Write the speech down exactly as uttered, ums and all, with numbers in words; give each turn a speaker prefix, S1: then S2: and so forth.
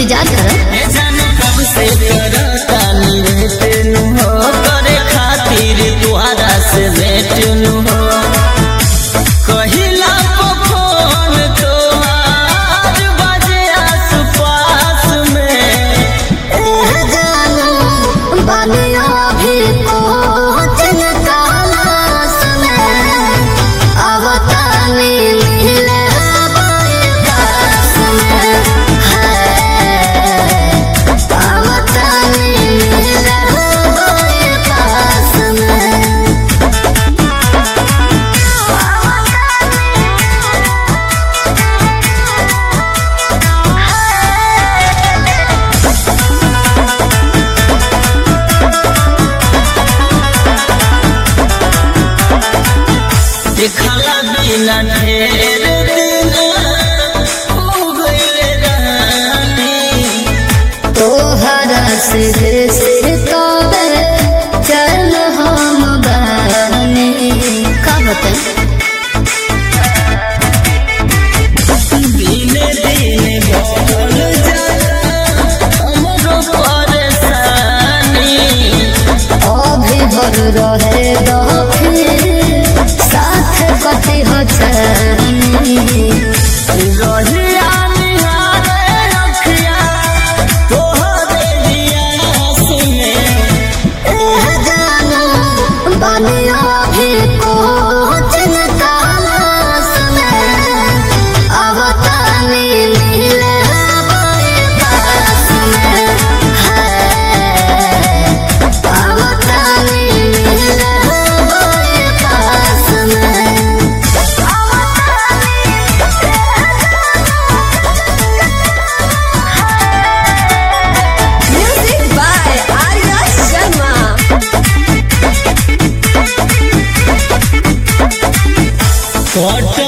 S1: इंतजार करो।
S2: कब से करतानी भेट हो करे खातिर तुहरा से भेट हो कहिला फोन तोहार बजे आस पास में
S1: जानू बानिया भी पहुँचन कालास में आवतानी मिले बाईकास में है आवतानी मिले बाईकास में।
S2: देखला बिना ढेर दिन हो गइले रानी
S1: तोहरा से सिर तोबे चल हम बानी का होते
S2: दिने दिने बढ़ल जाला हमरो परेशानी
S1: अभी भर रहे दो फिर साथ कति हो चली
S2: रहिया निहारे अखिया तोहरे दियास में
S1: जानू बानिया भी पहुँचन कालास में आवतानी मिले बाईकास में है आवतानी मिले बाईकास में। Music by Arya Sharma.
S2: Coat